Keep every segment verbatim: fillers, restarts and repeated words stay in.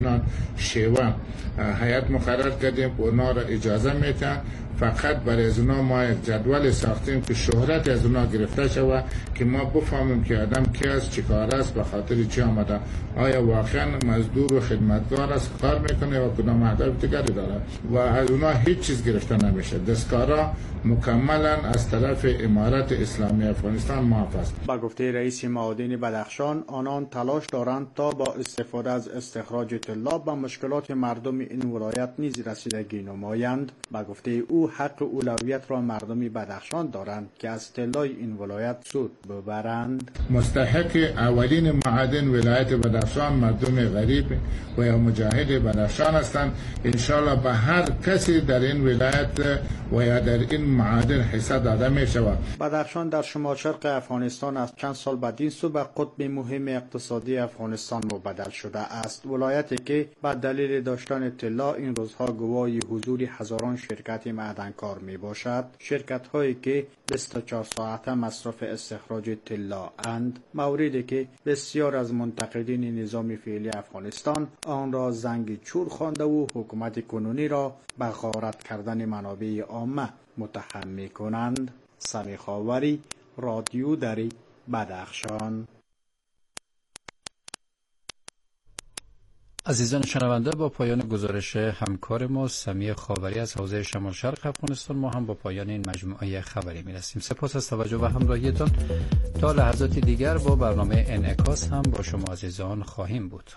شیوه هیئت مقرر کردیم، اونا را اجازه میتن. فقط برای از اونا ما یک جدول ساختیم که شهرت از اونا گرفته شود که ما بفهمیم که آدم کی است، چی کار است، به خاطر چی آمده، آیا واقعا مزدور و خدمتگار است، کار میکنه و کدام اهداف دیگری داره و از اونا هیچ چیز گرفته نمیشه. دستکارا مکملا از طرف امارت اسلامی افغانستان معاف است. با گفته رئیس معادن بدخشان، آنان تلاش دارند تا با استفاده از استخراج طلا به مشکلات مردم این ولایت نیز رسیدگی نمایند. با گفته او حق اولویت را مردم بدخشان دارند که از طلای این ولایت سود ببرند. مستحق اولین معادن ولایت بدخشان مردم غریب و یا مجاهد بدخشان هستند. انشالله به هر کسی در این ولایت و یا در این معادن حصه داده می شود. بدخشان در شمال شرق افغانستان از چند سال بعد این سو به قطب مهم اقتصادی افغانستان مبدل شده است. ولایتی که به دلیل داشتن طلا این روزها گواهی حضور هزاران شرکت معدنکار می باشد. شرکت هایی که بیست و چهار ساعته مصرف استخراج طلا اند، موردی که بسیار از منتقدین نظام فعلی افغانستان آن را زنگ چور خوانده و حکومت کنونی را به غارت کردن منابع عامه متهم می کنند. سمی خاوری، رادیو دری، بدخشان. عزیزان شنونده، با پایان گزارش همکار ما سمی خاوری از حوزه شمال شرق افغانستان ما هم با پایان این مجموعه خبری می رسیم. سپاس از توجه و همراهیتان. تا لحظات دیگر با برنامه انعکاس هم با شما عزیزان خواهیم بود.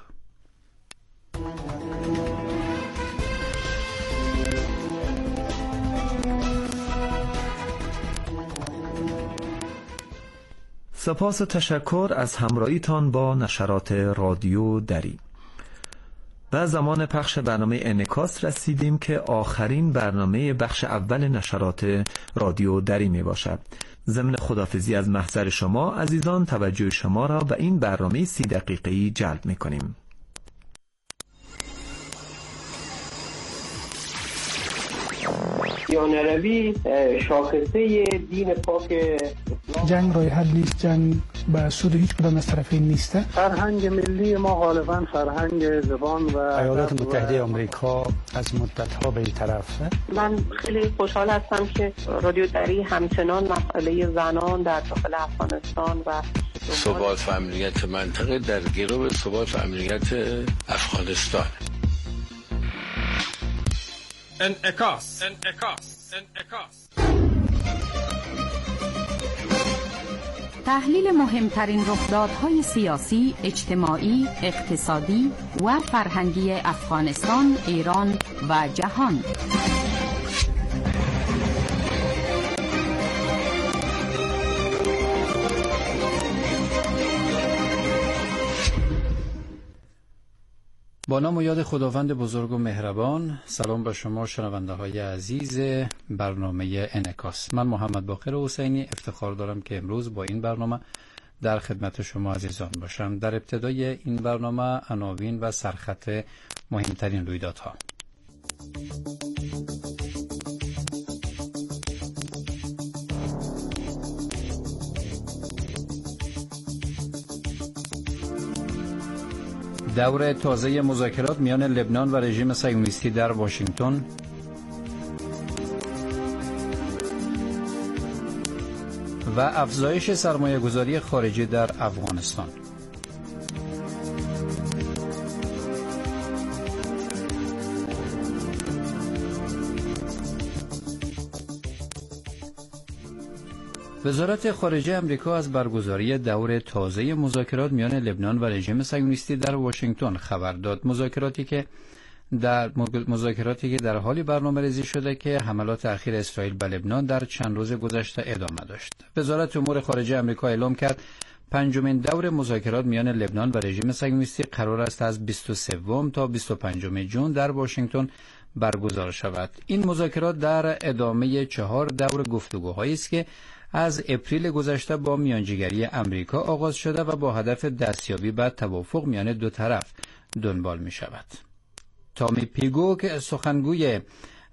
سپاس و تشکر از همراهیتان با نشرات رادیو دری. به زمان پخش برنامه انعکاس رسیدیم که آخرین برنامه بخش اول نشرات رادیو دری می باشد. ضمن خداحافظی از محضر شما عزیزان، توجه شما را به این برنامه سی دقیقه‌ای جلب می کنیم. دیانه روی شاخصه دین پاک. جنگ راه حل نیست، جنگ به سود هیچ کدام از طرفین نیست. فرهنگ ملی ما غالبا فرهنگ زبان و ایالات متحده آمریکا از مدت‌ها به این طرفه. من خیلی خوشحال هستم که رادیو دری همچنان مسئله زنان در داخل افغانستان و ثبات و امنیت منطقه در گرو ثبات و امنیت افغانستان. انعکاس انعکاس انعکاس تحلیل مهمترین رخدادهای سیاسی، اجتماعی، اقتصادی و فرهنگی افغانستان، ایران و جهان. با نام و یاد خداوند بزرگ و مهربان. سلام به شما شنونده های عزیز برنامه انعکاس. من محمد باقر حسینی افتخار دارم که امروز با این برنامه در خدمت شما عزیزان باشم. در ابتدای این برنامه عناوین و سرخط مهمترین رویدادها. دور تازه مذاکرات میان لبنان و رژیم صهیونیستی در واشنگتن. و افزایش سرمایه‌گذاری خارجی در افغانستان. وزارت خارجه امریکا از برگزاری دور تازه مذاکرات میان لبنان و رژیم صهیونیستی در واشنگتن خبر داد. مذاکراتی که در مذاکراتی که در حالی برنامه‌ریزی شده که حملات اخیر اسرائیل به لبنان در چند روز گذشته ادامه داشت. وزارت امور خارجه امریکا اعلام کرد پنجمین دور مذاکرات میان لبنان و رژیم صهیونیستی قرار است از بیست و سوم تا بیست و پنجم ژوئن در واشنگتن برگزار شود. این مذاکرات در ادامه چهار دور گفتگوهایی است که از اپریل گذشته با میانجیگری امریکا آغاز شده و با هدف دستیابی به توافق میان دو طرف دنبال می شود. تامی پیگو که سخنگوی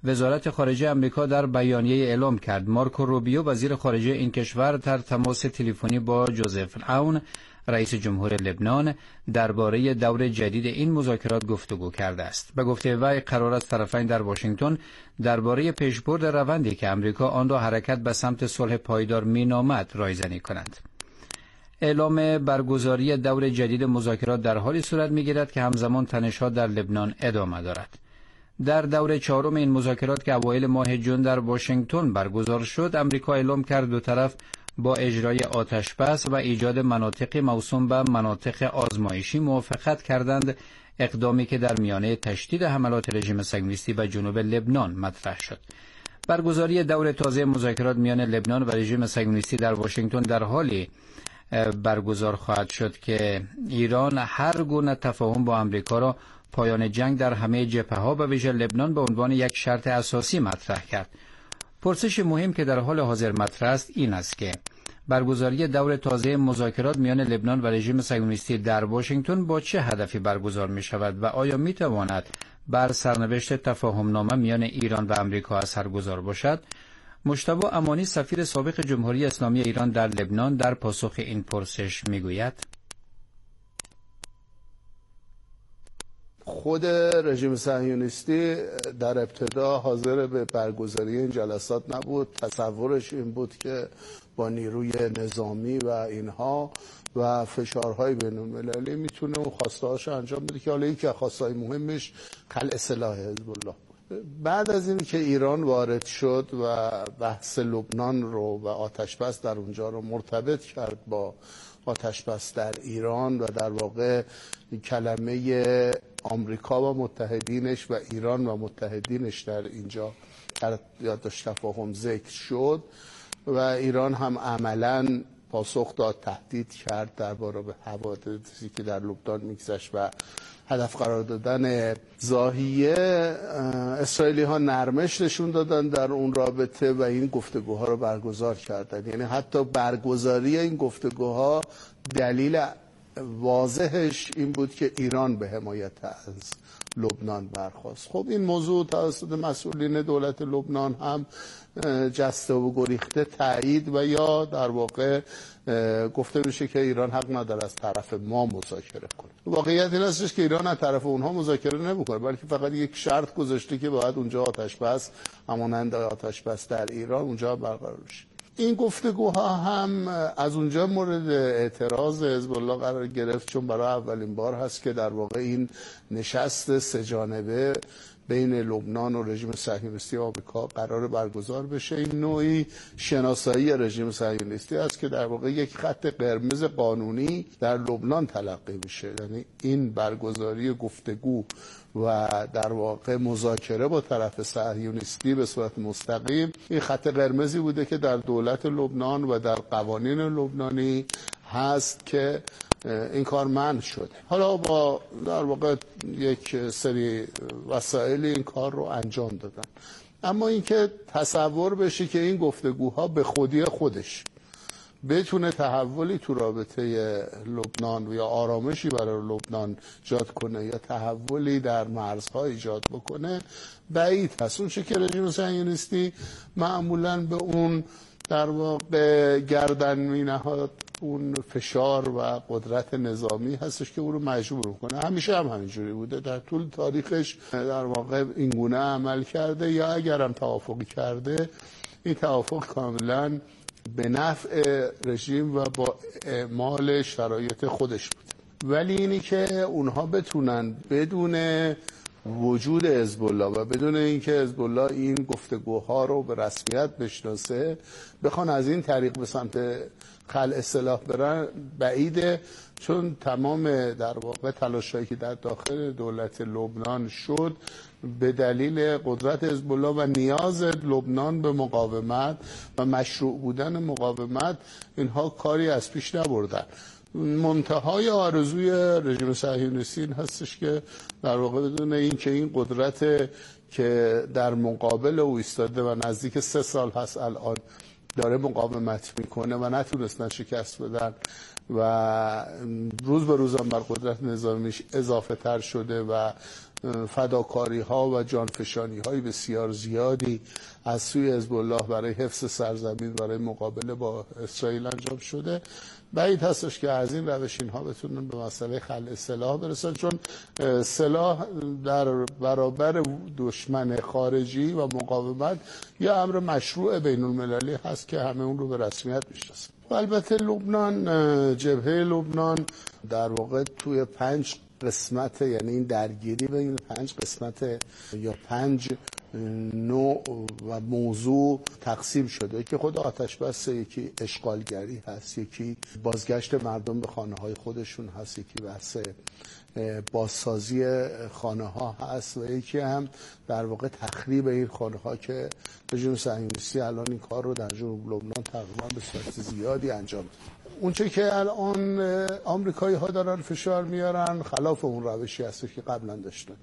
وزارت خارجه آمریکا در بیانیه اعلام کرد مارکو روبیو وزیر خارجه این کشور در تماس تلفنی با جوزف عون رئیس جمهور لبنان درباره دور جدید این مذاکرات گفتگو کرده است. به گفته وی قرار است طرفین در واشنگتن درباره پیشبرد روندی که آمریکا آن را حرکت به سمت صلح پایدار مینامد رایزنی کنند. اعلام برگزاری دور جدید مذاکرات در حالی صورت می‌گیرد که همزمان تنش‌ها در لبنان ادامه دارد. در دور چهارم این مذاکرات که اوایل ماه ژوئن در واشنگتن برگزار شد، آمریکا اعلام کرد دو طرف با اجرای آتش‌بس و ایجاد مناطق موسوم به مناطق آزمایشی موافقت کردند، اقدامی که در میانه تشدید حملات رژیم صهیونیستی به جنوب لبنان مطرح شد. برگزاری دور تازه مذاکرات میان لبنان و رژیم صهیونیستی در واشنگتن در حالی برگزار خواهد شد که ایران هر گونه تفاهم با آمریکا را پایان جنگ در همه جبهه‌ها به ویژه لبنان به عنوان یک شرط اساسی مطرح کرد. پرسش مهم که در حال حاضر مطرح است این است که برگزاری دور تازه مذاکرات میان لبنان و رژیم صهیونیستی در واشنگتن با چه هدفی برگزار می شود و آیا می تواند بر سرنوشت تفاهمنامه میان ایران و آمریکا اثرگذار باشد؟ مجتبی امانی سفیر سابق جمهوری اسلامی ایران در لبنان در پاسخ این پرسش می گوید خود رژیم صهیونیستی در ابتدا حاضر به برگزاری این جلسات نبود. تصورش این بود که با نیروی نظامی و اینها و فشارهای بین المللی میتونه اون خواسته‌هاش انجام بده که حالا یکی از خواستهای مهمش خلع سلاح حزب الله. بعد از این که ایران وارد شد و بحث لبنان رو و آتش‌بس در اونجا رو مرتبط کرد با آتش‌بس در ایران و در واقع کلمه آمریکا و متحدینش و ایران و متحدینش در اینجا در یادداشت تفاهم ذکر شد و ایران هم عملاً پاسخ داد، تهدید کرد درباره به حوادثی که در لبنان میگذشت و هدف قرار دادن ضاحیه. اسرائیلی ها نرمش نشون دادن در اون رابطه و این گفتگوها رو برگزار کردن. یعنی حتی برگزاری این گفتگوها دلیل واضحش این بود که ایران به حمایت از لبنان برخاست. خب این موضوع توسط مسئولین دولت لبنان هم جسته و گریخته تایید و یا در واقع گفته میشه که ایران حق نداره از طرف ما مذاکره کنه. واقعیت این هستش که ایران از طرف اونها مذاکره نمیکنه، بلکه فقط یک شرط گذاشته که باید اونجا آتش بس همانند آتش بس در ایران اونجا برقرار بشه. این گفتگوها هم از اونجا مورد اعتراض حزب الله قرار گرفت، چون برای اولین بار هست که در واقع این نشست سه جانبه بین لبنان و رژیم صهیونیستی آمریکا قرار برگزار بشه. این نوعی شناسایی رژیم صهیونیستی است که در واقع یک خط قرمز قانونی در لبنان تلقی میشه. یعنی این برگزاری گفتگو و در واقع مذاکره با طرف صهیونیستی به صورت مستقیم این خط قرمزی بوده که در دولت لبنان و در قوانین لبنانی هست که این کار منع شده. حالا با در واقع یک سری وسایل این کار رو انجام دادن، اما اینکه تصور بشه که این گفتگوها به خودی خودش بتونه تحولی تو رابطه لبنان یا آرامشی برای لبنان ایجاد کنه یا تحولی در مرزها ایجاد بکنه بعید هست. اون چه که رژیم صهیونیستی معمولاً به اون در واقع گردن می نهاد اون فشار و قدرت نظامی هستش که او رو مجبور کنه. همیشه هم همینجوری بوده، در طول تاریخش در واقع این گونه عمل کرده یا اگر هم توافقی کرده این توافق کاملا به نفع رژیم و با اعمال شرایط خودش بود. ولی اینی که اونها بتونن بدون وجود حزب الله و بدون اینکه حزب الله این گفتگوها رو به رسمیت بشناسه بخوان از این طریق به سمت خلع سلاح برن بعیده، چون تمام در واقع تلاشایی که در داخل دولت لبنان شد به دلیل قدرت حزب الله و نیاز لبنان به مقاومت و مشروع بودن مقاومت اینها کاری از پیش نبردن. منتهای آرزوی رژیم صهیونیستی این هستش که در واقع بدون این که این قدرت که در مقابل او ایستاده و نزدیک سه سال هست الان داره مقاومت میکنه و نتونستن شکست بدن و روز به روز هم بر قدرت نظامیش اضافه تر شده و فداکاری ها و جانفشانی های بسیار زیادی از سوی حزب الله برای حفظ سرزمین برای مقابله با اسرائیل انجام شده. بعید هستش که از این روش اینها بتونن به مسئله خلع سلاح برسن، چون سلاح در برابر دشمن خارجی و مقاومت یه امر مشروع بین المللی هست که همه اون رو به رسمیت میشناسن. و البته لبنان، جبهه لبنان در واقع توی پنج قسمت، یعنی این درگیری بین پنج قسمت یا پنج نوع و موضوع تقسیم شده که خود آتش بس، یکی اشغالگری هست، یکی بازگشت مردم به خانه های خودشون هست، یکی بحث بازسازی خانه ها هست و یکی هم در واقع تخریب این خانه ها که رژیم صهیونیستی الان این کار رو در جنوب لبنان تقریبا به صورت زیادی انجام میده. اونچه که الان آمریکایی ها دارن فشار میارن خلاف اون روشی هست که قبلا داشتن.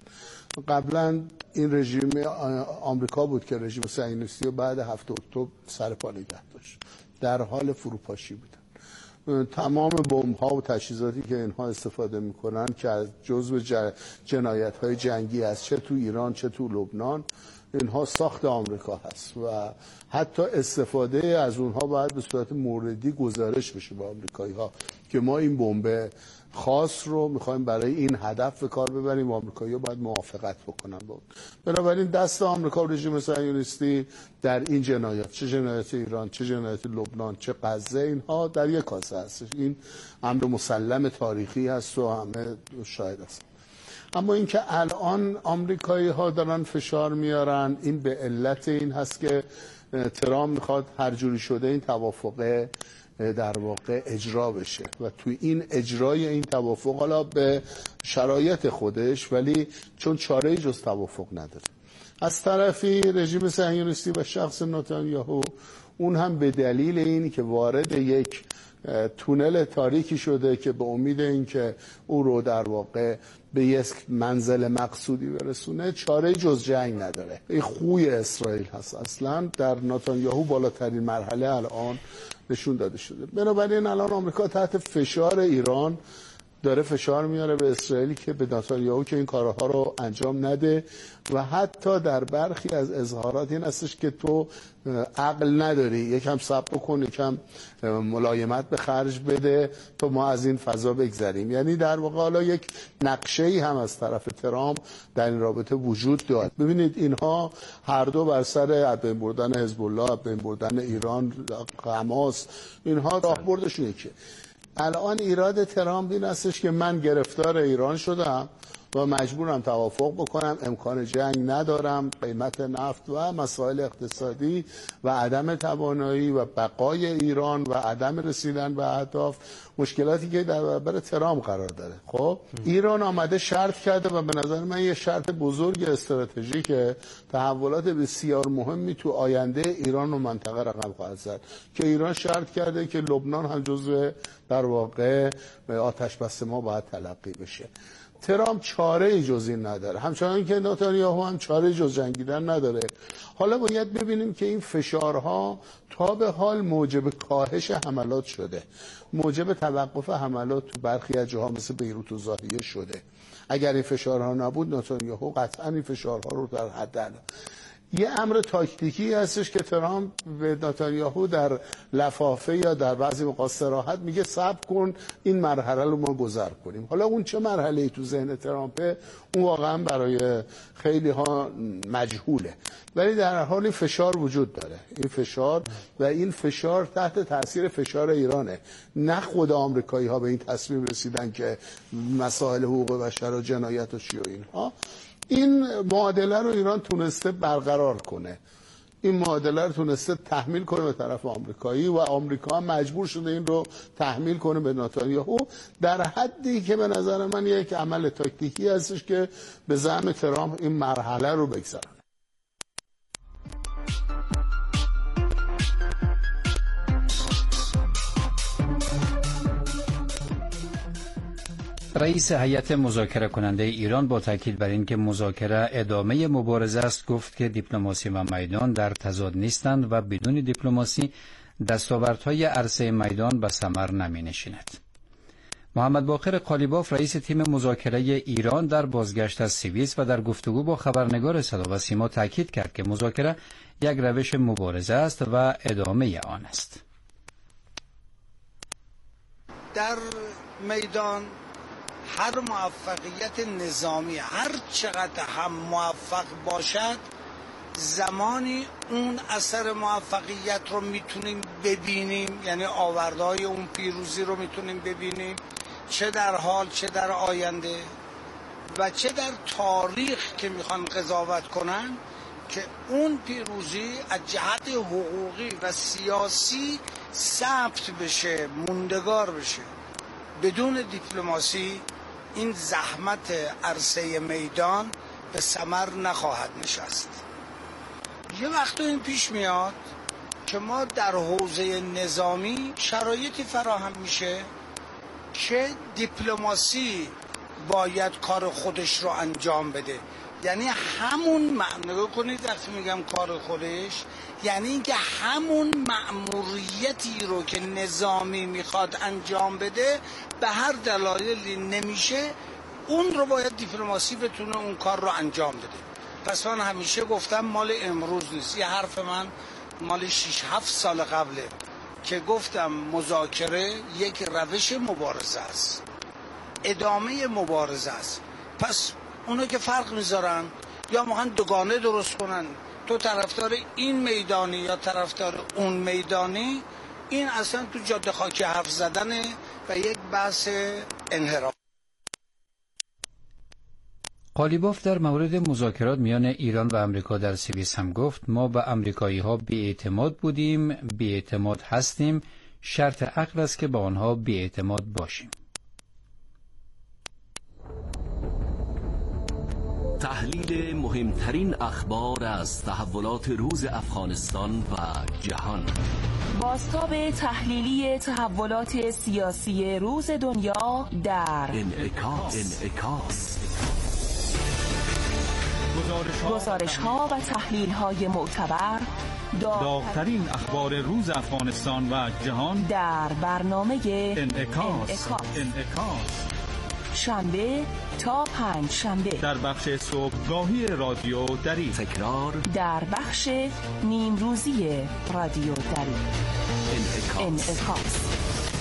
قبلا این رژیم آمریکا بود که رژیم صهیونیستی رو بعد هفت اکتبر سر پا نگه داشت، در حال فروپاشی بودن. تمام بمب ها و تجهیزاتی که اینها استفاده میکنن که از جزو جنایت های جنگی است، چه تو ایران چه تو لبنان، اینها ساخت آمریکا هست و حتی استفاده از اونها باید به صورت موردی گزارش بشه به آمریکایی ها که ما این بمب خاص رو میخوایم برای این هدف به کار ببریم و آمریکایی ها باید موافقت بکنن با اون. بنابراین دست آمریکا و رژیم صهیونیستی در این جنایات، چه جنایت ایران چه جنایت لبنان چه غزه، اینها در یک کاسه هست. این امر مسلم تاریخی هست و همه شاهد هست. اما اینکه الان آمریکایی ها دارن فشار میارن، این به علت این هست که ترامپ میخواد هر جوری شده این توافق در واقع اجرا بشه و توی این اجرای این توافق حالا به شرایط خودش، ولی چون چاره جز توافق نداره. از طرفی رژیم صهیونیستی و شخص نتانیاهو اون هم به دلیل این که وارد یک تونل تاریکی شده که به امید این که او رو در واقع به یک منزل مقصودی برسونه، چاره جز جنگ نداره. این خوی اسرائیل هست. اصلا در نتانیاهو بالاترین مرحله الان نشون داده شده. بنابراین الان آمریکا تحت فشار ایران داره فشار میاره به اسرائیلی که به نتانیاهو که این کارها رو انجام نده و حتی در برخی از اظهارات این هستش که تو عقل نداری، یکم صبر بکن، یکم ملایمت به خرج بده تو ما از این فضا بگذریم. یعنی در واقع حالا یک نقشه‌ای هم از طرف ترامپ در این رابطه وجود دارد. ببینید اینها هر دو بر سر از بین بردن حزب الله، از بین بردن ایران، حماس، اینها راهبردشون یکیه. الان ایراد ترامپ این هستش که من گرفتار ایران شدم و مجبورم توافق بکنم، امکان جنگ ندارم، قیمت نفت و مسائل اقتصادی و عدم توانایی و بقای ایران و عدم رسیدن به اهداف، مشکلاتی که در برابر ترامپ قرار داره. خب ایران آمده شرط کرده و به نظر من یه شرط بزرگ استراتژیک تحولات بسیار مهمی تو آینده ایران و منطقه رقم خواهد زد که ایران شرط کرده که لبنان هم جزو در واقع آتش بس ما باید تلقی بشه. ترامپ چاره جز این نداره، همچنان که نتانیاهو هم چاره جز جنگیدن نداره. حالا باید ببینیم که این فشارها تا به حال موجب کاهش حملات شده، موجب توقف حملات تو برخی از جاها مثل بیروت و ظاهریه شده. اگر این فشارها نبود نتانیاهو قطعا این فشارها رو در حد یه امر تاکتیکی هستش که ترامپ به نتانیاهو در لفافه یا در بعضی موقع صراحت میگه صبر کن این مرحله رو ما گذر کنیم. حالا اون چه مرحله‌ای تو ذهن ترامپه اون واقعا برای خیلی ها مجهوله، ولی در حال فشار وجود داره. این فشار و این فشار تحت تاثیر فشار ایرانه، نه خود آمریکایی ها به این تصمیم رسیدن که مسائل حقوق بشر و جنایت و چی و اینها. این معادله رو ایران تونسته برقرار کنه، این معادله رو تونسته تحمیل کنه به طرف آمریکایی و آمریکا هم مجبور شده این رو تحمیل کنه به نتانیاهو در حدی که به نظر من یک عمل تاکتیکی هستش که به زعم ترامپ این مرحله رو بگذاره. رئیس هیئت مذاکره کننده ایران با تاکید بر اینکه مذاکره ادامه مبارزه است گفت که دیپلماسی و میدان در تضاد نیستند و بدون دیپلماسی دستاوردهای عرصه میدان به ثمر نمی نشیند. محمد باقر قالیباف رئیس تیم مذاکره ایران در بازگشت از سوئیس و در گفتگو با خبرنگار صدا و سیما تاکید کرد که مذاکره یک روش مبارزه است و ادامه آن است. در میدان هر موفقیت نظامی هر چقدر هم موفق باشد، زمانی اون اثر موفقیت رو میتونیم ببینیم، یعنی آوردهای اون پیروزی رو میتونیم ببینیم، چه در حال چه در آینده و چه در تاریخ که میخوان قضاوت کنن، که اون پیروزی از جهت حقوقی و سیاسی ثبت بشه، موندگار بشه. بدون دیپلماسی این زحمت عرصه میدان به ثمر نخواهد نشست. یه وقت این پیش میاد که ما در حوزه نظامی شرایطی فراهم میشه که دیپلماسی باید کار خودش رو انجام بده. یعنی همون معنی کنید وقتی میگم کار خودش، یعنی اینکه همون مأموریتی رو که نظامی میخواد انجام بده به هر دلایلی نمیشه، اون رو باید دیپلماسی بتونه اون کار رو انجام بده. پس من همیشه گفتم مال امروز نیست، یه حرف من مال شش هفت سال قبله که گفتم مذاکره یک روش مبارزه است، ادامه مبارزه است. پس اونا که فرق میذارن یا میخوان دوگانه درست کنن، تو طرفدار این میدانی یا طرفدار اون میدانی، این اصلا تو جاده خاکی حرف زدنه و یک بحث انحراف. قالیباف در مورد مذاکرات میان ایران و امریکا در سوئیس هم گفت ما به امریکایی ها بی‌اعتماد بودیم، بی‌اعتماد هستیم، شرط عقل است که با آنها بی‌اعتماد باشیم. تحلیل مهمترین اخبار از تحولات روز افغانستان و جهان. بازتاب تحلیلی تحولات سیاسی روز دنیا در انعکاس. انعکاس. گزارش ها و تحلیل های معتبر، داغ‌ترین اخبار روز افغانستان و جهان در برنامه انعکاس. انعکاس. شنبه تا پنج شنبه در بخش صبحگاهی رادیو دری، تکرار در بخش نیم روزی رادیو دری. انعکاس. انعکاس.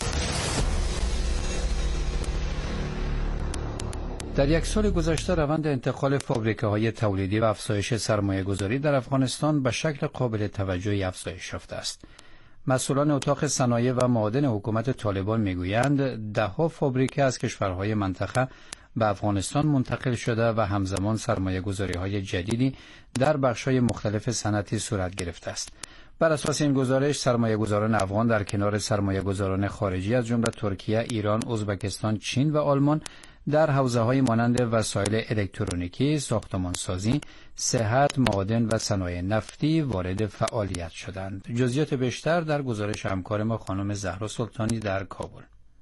در یک سال گذشته روند انتقال فابریکه‌های تولیدی و افزایش سرمایه‌گذاری در افغانستان به شکل قابل توجهی افزایش یافته است. مسئولان اتاق صنایع و معادن حکومت طالبان میگویند ده‌ها فابریکه از کشورهای منطقه به افغانستان منتقل شده و همزمان سرمایه‌گذاری‌های جدیدی در بخش‌های مختلف صنعتی صورت گرفته است. بر اساس این گزارش سرمایه‌گذاران افغان در کنار سرمایه‌گذاران خارجی از جمله ترکیه، ایران، ازبکستان، چین و آلمان در حوزه‌های مانند وسایل الکترونیکی، ساختمانسازی، صحت، معادن و صنایع نفتی وارد فعالیت شدند. جزئیات بیشتر در گزارش همکار ما خانم زهرا سلطانی در کابل.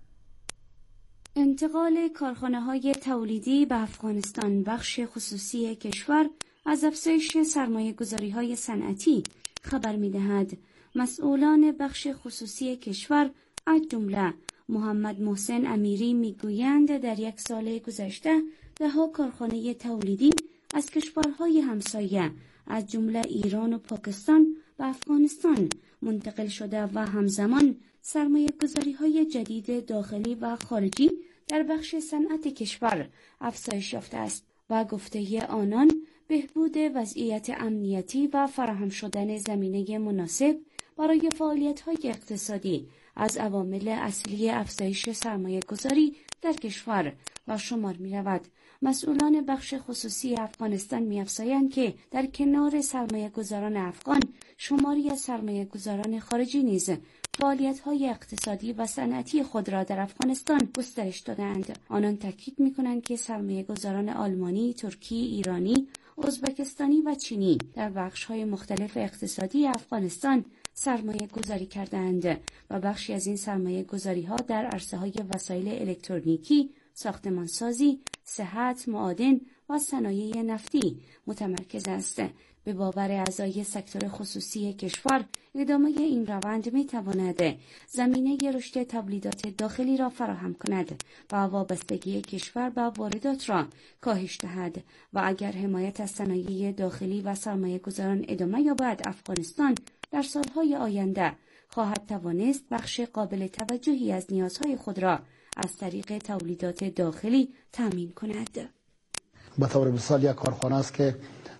انتقال کارخانه‌های تولیدی به افغانستان بخش خصوصی کشور از افزایش سرمایه‌گذاری‌های صنعتی خبر می‌دهد. مسئولان بخش خصوصی کشور از جمله محمد محسن امیری میگویند در یک سال گذشته ده‌ها کارخانه تولیدی از کشورهای همسایه از جمله ایران و پاکستان به افغانستان منتقل شده و همزمان سرمایه‌گذاری‌های جدید داخلی و خارجی در بخش صنعت کشور افزایش یافته است و گفته آنان بهبود وضعیت امنیتی و فراهم شدن زمینه مناسب برای فعالیت‌های اقتصادی از عوامل اصلی افزایش سرمایه‌گذاری در کشور و شمار می‌رود. مسئولان بخش خصوصی افغانستان می‌افزایند که در کنار سرمایه‌گذاران افغان شماری از سرمایه‌گذاران خارجی نیز فعالیت‌های اقتصادی و صنعتی خود را در افغانستان گسترش دادند. آنان تاکید می‌کنند که سرمایه‌گذاران آلمانی، ترکی، ایرانی، ازبکستانی و چینی در بخش‌های مختلف اقتصادی افغانستان سرمایه گذاری کردند و بخشی از این سرمایه گذاری ها در عرصه های وسایل الکترونیکی، ساختمانسازی، صحت، معادن و صنایع نفتی متمرکز است. به باور اعضای سکتور خصوصی کشور، ادامه این روند می تواند زمینه رشد تولیدات داخلی را فراهم کند و وابستگی کشور به واردات را کاهش دهد و اگر حمایت از صنایع داخلی و سرمایه گذاران ادامه یابد، افغانستان در سالهای آینده خواهد توانست بخش قابل توجهی از نیازهای خود را از طریق تولیدات داخلی تامین کند. به طور مثال یک کارخانه است که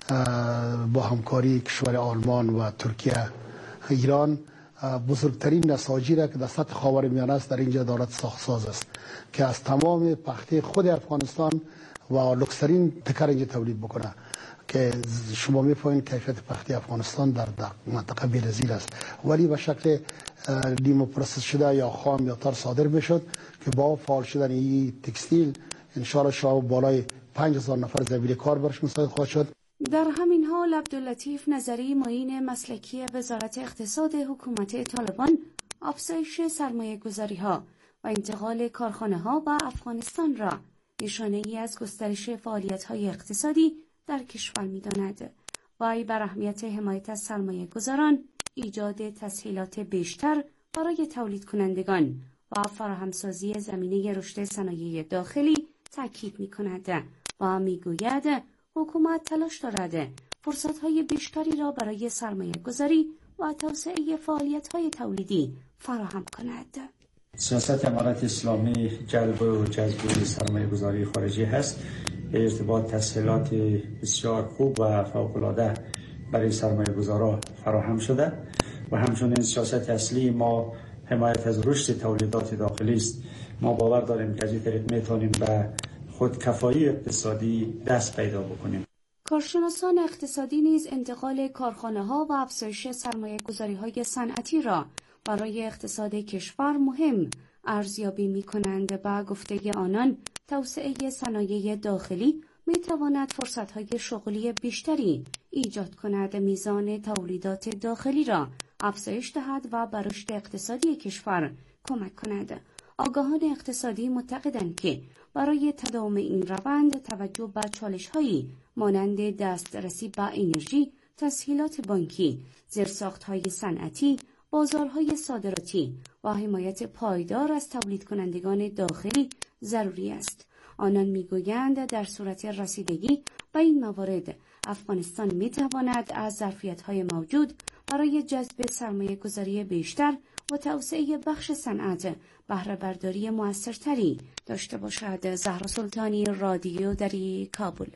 با همکاری کشور آلمان و ترکیه ایران بزرگترین نساجی را که در سطح خاورمیانه است در اینجا دارد ساختساز است که از تمام پخته خود افغانستان و لوکسترین تکر اینجا تولید بکنه که شما می‌فهمید کیفیت پخته افغانستان در منطقه بی‌نظیر است، ولی به شکل نیمه پروسس شده یا خام یا تر صادر میشد که با فعال شدن این تکستیل ان شاء الله شاید بالای پنج هزار نفر ذریع کار برش مساعد خواهد شد. در همین حال عبداللطیف نظری، معین مسلکی وزارت اقتصاد حکومت طالبان، افزایش سرمایه گذاری ها و انتقال کارخانه ها به افغانستان را نشانه ای از گسترش فعالیت های اقتصادی در کشور می داند. وی بر اهمیت حمایت از سرمایه گذاران، ایجاد تسهیلات بیشتر برای تولید کنندگان و فراهمسازی زمینه رشد صنایع داخلی تاکید می کند و می گوید حکومت تلاش دارد فرصت‌های بیشتری را برای سرمایه گذاری و توسعه فعالیت‌های تولیدی فراهم کند. سیاست امارت اسلامی جلب و جذب سرمایه گذاری خارجی هست. ارتباط تسهیلات بسیار خوب و فوق‌العاده برای سرمایه گذارا فراهم شده و همچنین سیاست اصلی ما حمایت از رشد تولیدات داخلی است. ما باور داریم که از این طریق میتونیم به خودکفایی اقتصادی دست پیدا بکنیم. کارشناسان اقتصادی نیز انتقال کارخانه‌ها و افزایش سرمایه‌گذاری‌های صنعتی را برای اقتصاد کشور مهم ارزیابی می‌کنند. با گفته آنان، توسعه صنایع داخلی می‌تواند فرصت‌های شغلی بیشتری ایجاد کند، میزان تولیدات داخلی را افزایش دهد و بر رشد اقتصادی کشور کمک کند. آگاهان اقتصادی معتقدند که برای تداوم این روند توجه به چالش‌هایی مانند دسترسی به انرژی، تسهیلات بانکی، زیرساخت‌های صنعتی، بازارهای صادراتی و حمایت پایدار از تولید کنندگان داخلی ضروری است. آنان می‌گویند در صورت رسیدگی به این موارد، افغانستان می‌تواند از ظرفیت‌های موجود برای جذب سرمایه‌گذاری بیشتر و توسعه بخش صنعت بهره برداری موثرتری داشته باشد. زهرا سلطانی، رادیو دری، کابل.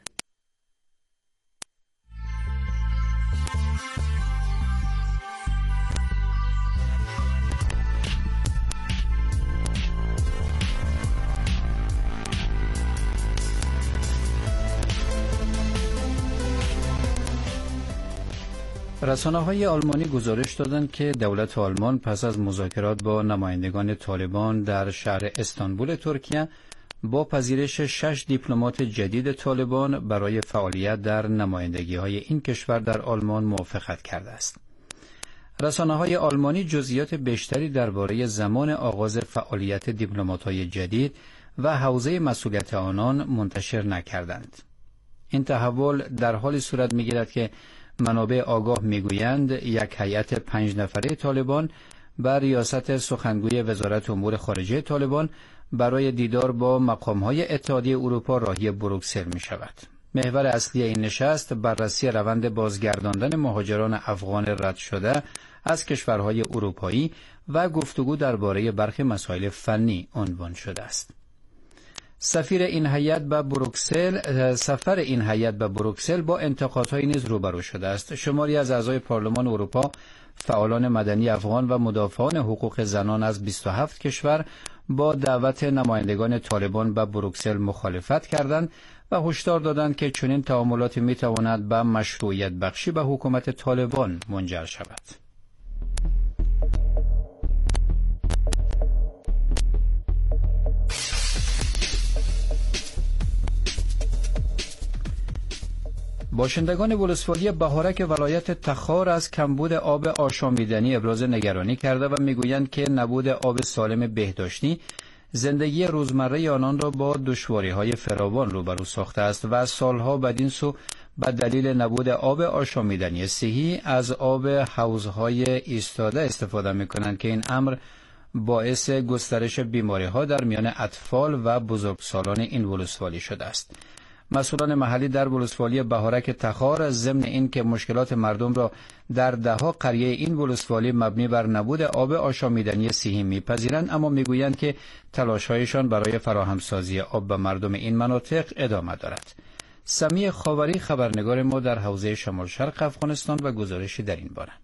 رسانه‌های آلمانی گزارش دادند که دولت آلمان پس از مذاکرات با نمایندگان طالبان در شهر استانبول ترکیه با پذیرش شش دیپلمات جدید طالبان برای فعالیت در نمایندگی‌های این کشور در آلمان موافقت کرده است. رسانه‌های آلمانی جزئیات بیشتری درباره زمان آغاز فعالیت دیپلمات‌های جدید و حوزه مسئولیت آنان منتشر نکردند. این تحول در حالی صورت می‌گیرد که منابع آگاه میگویند یک هیئت پنج نفره طالبان بر ریاست سخنگوی وزارت امور خارجه طالبان برای دیدار با مقام‌های اتحادیه اروپا راهی بروکسل می شود. محور اصلی این نشست بررسی روند بازگرداندن مهاجران افغان رد شده از کشورهای اروپایی و گفتگو درباره برخی مسائل فنی عنوان شده است. سفیر این هیئت به بروکسل سفر این هیئت به بروکسل با انتقادهای نیز روبرو شده است. شماری از اعضای پارلمان اروپا، فعالان مدنی افغان و مدافعان حقوق زنان از بیست و هفت کشور با دعوت نمایندگان طالبان به بروکسل مخالفت کردند و هشدار دادند که چنین تعاملاتی میتواند به مشروعیت بخشی به حکومت طالبان منجر شود. باشندگان ولسوالی بهارک ولایت تخار از کمبود آب آشامیدنی ابراز نگرانی کرده و میگویند که نبود آب سالم بهداشتی زندگی روزمره آنان را با دشواری‌های فراوان روبرو ساخته است و سالها بدین سو به دلیل نبود آب آشامیدنی صحی از آب حوضهای ایستاده استفاده می‌کنند که این امر باعث گسترش بیماری‌ها در میان اطفال و بزرگسالان این ولسوالی شده است. مسئولان محلی در ولسوالی بهارک تخار ضمن این که مشکلات مردم را در دهها قریه این ولسوالی مبنی بر نبود آب آشامیدنی صحی میپذیرند، اما میگویند که تلاش‌هایشان برای فراهمسازی آب به مردم این مناطق ادامه دارد. سمی خاوری خبرنگار ما در حوزه شمال شرق افغانستان و گزارشی در این باره.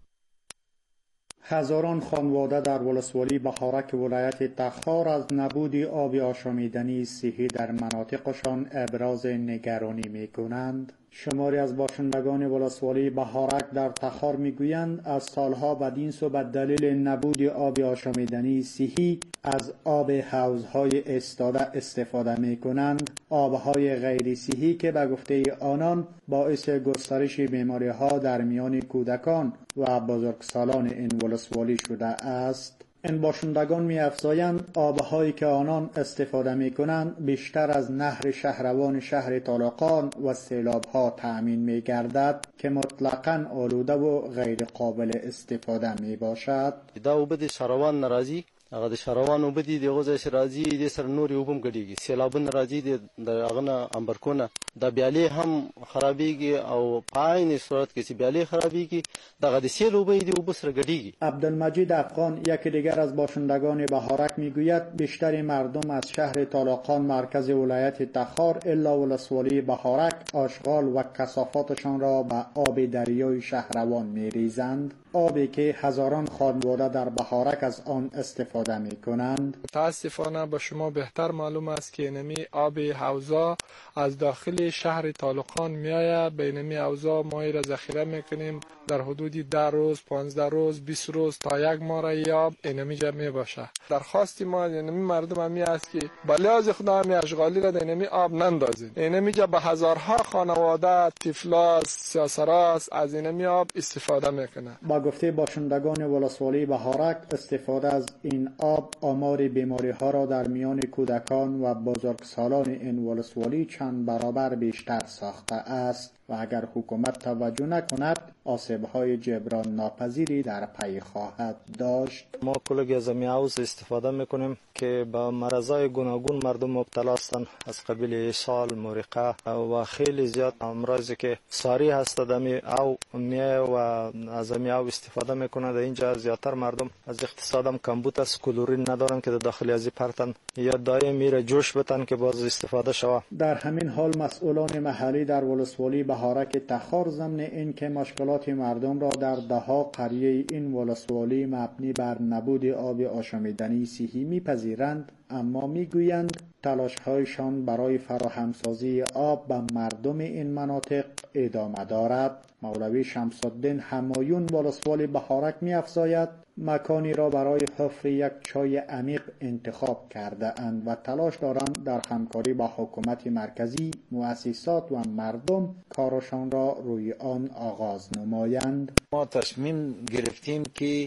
هزاران خانواده در ولسوالی بهارک ولایت تخار از نبود آب آشامیدنی صحی در مناطقشان ابراز نگرانی می کنند. شماری از باشندگان ولسوالی بهارک در تخار میگویند از سالها بدین سو به دلیل نبود آب آشامیدنی صحی از آب حوضهای ایستاده استفاده می کنند. آبهای غیر صحی که به گفته آنان باعث گسترش بیماری ها در میان کودکان و بزرگسالان این ولسوالی شده است. این باشندگان می افزایند آبهایی که آنان استفاده می کنند بیشتر از نهر شهروان شهر طالقان و سیلاب ها تأمین می گردد که مطلقاً آلوده و غیر قابل استفاده می باشد. دا اوبه د شهروان ناراضي هغه د شهروان اوبه دي دغه ځای راځي د سر نوري اوبم ګډيږي سیلابونه راځي د هغه نه امبرکونه د بیالې هم خرابېږي او په عین صورت کې چې بیالې خرابېږي دغه د سیل اوبه دي اوبه سره ګډيږي. عبدالمجید افغان یکی دیگر از باشندگان بهارک میگوید بیشتر مردم از شهر طالقان مرکز ولایت تخار الا ولسوالی بهارک آشغال و کثافاتشان را به آب دریای شهروان میریزند، آبی که هزاران خانواده در بهارک از آن استفاده می کنند. متاسفانه به شما بهتر معلوم است که اینمی آب حوضا از داخل شهر طالقان می آید. به اینمی حوضا ما را ذخیره می کنیم در حدود ده روز، پانزده روز، بیست روز تا یک ماه ای آب اینمی جا می باشه. درخواست ما اینمی مردم همی است که بلیاز خدا همی اشغالی را اینمی آب نندازید. اینمی جا به هزارها خانواده، طفلاس، سیاسراس از اینمی آب استفاده می کنند. با گفته باشندگان ولسوالی بهارک استفاده از این آب آمار بیماری ها را در میان کودکان و بزرگسالان این ولسوالی چند برابر بیشتر ساخته است و اگر حکومت توجه نکند آسیب های جبران ناپذیری در پی خواهد داشت. ما کلگی از میاوز استفاده میکنیم که با مرضای گوناگون مردم مبتلا هستند از قبیل اسهال، مرقه و خیلی زیاد امراضی که ساری هست دمی او میه و از میاو استفاده میکنند. اینجا زیادتر مردم از اقتصادم کمبود است، کلورین ندارن که داخل ازی پرتن یا دائم میره جوش بتن که باز استفاده شود. در همین حال مسئولان محلی در ولسوالی بهارک تخار ضمن این که مشکلات مردم را در دهها قریه این ولسوالی مبنی بر نبود آب آشامیدنی صحی میپذیرند، اما میگویند تلاش‌هایشان برای فراهمسازی آب به مردم این مناطق ادامه دارد. مولوی شمس الدین همایون ولسوالی بهارک می‌افزاید مکانی را برای حفر یک چای عمیق انتخاب کرده اند و تلاش دارند در همکاری با حکومت مرکزی، مؤسسات و مردم کارشان را روی آن آغاز نمایند. ما تصمیم گرفتیم که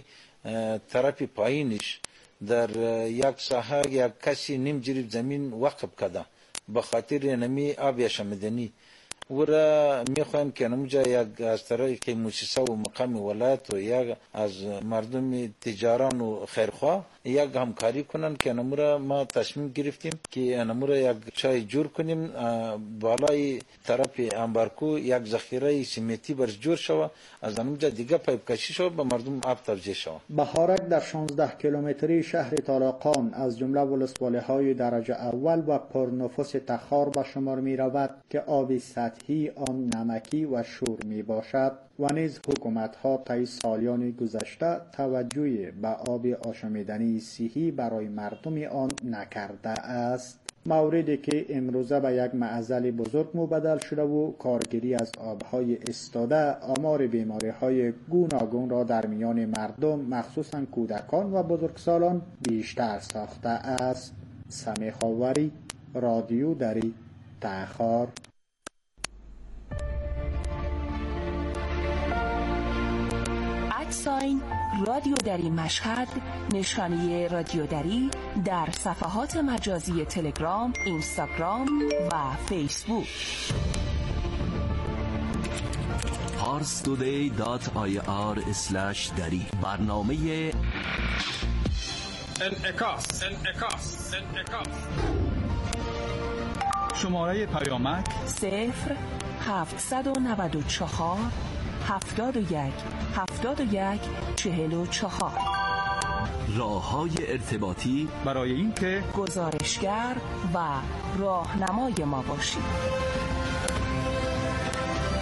طرف پایینش در یک ساحه یک کسی نیم جریب زمین وقف کده به خاطر نمی آب آشامیدنی و را میخوایم که نموجا یک از طریق مؤسسه و مقام ولایت و یک از مردم تجاران و خیرخواه یک همکاری کنن که نمورا ما تصمیم گرفتیم که نمورا یک چای جور کنیم بالای طرف انبارکو یک ذخیره سیمنتی برش جور شود از نموجا دیگه پایپ کشی شود به مردم آب توزیع شود. بهارک در شانزده کیلومتری شهر طالقان از جمله ولسوالی های درجه اول و پرنفوس تخار به شمار می رود که آب سطحی آن نمکی و شور می باشد و نیز حکومت ها طی سالیان گذشته توجه به آب آشامیدنی صحی برای مردم آن نکرده است. موردی که امروزه به یک معضل بزرگ مبدل شده و کارگیری از آبهای استاده آمار بیماری های گوناگون را در میان مردم مخصوصا کودکان و بزرگسالان بیشتر ساخته است. سمی خاوری، رادیو دری، تخار. ساین رادیو دری مشهد، نشانی رادیو دری در صفحات مجازی تلگرام، اینستاگرام و فیسبوک. پارس تودی دات آی آر اسلش دری. برنامه انعکاس انعکاس انعکاس. شماره پیامک صفر هفتصد و نود و چهار هفتاد و یک هفتاد و یک چهل و چهار. راه‌های ارتباطی برای اینکه گزارشگر و راهنمای ما باشید.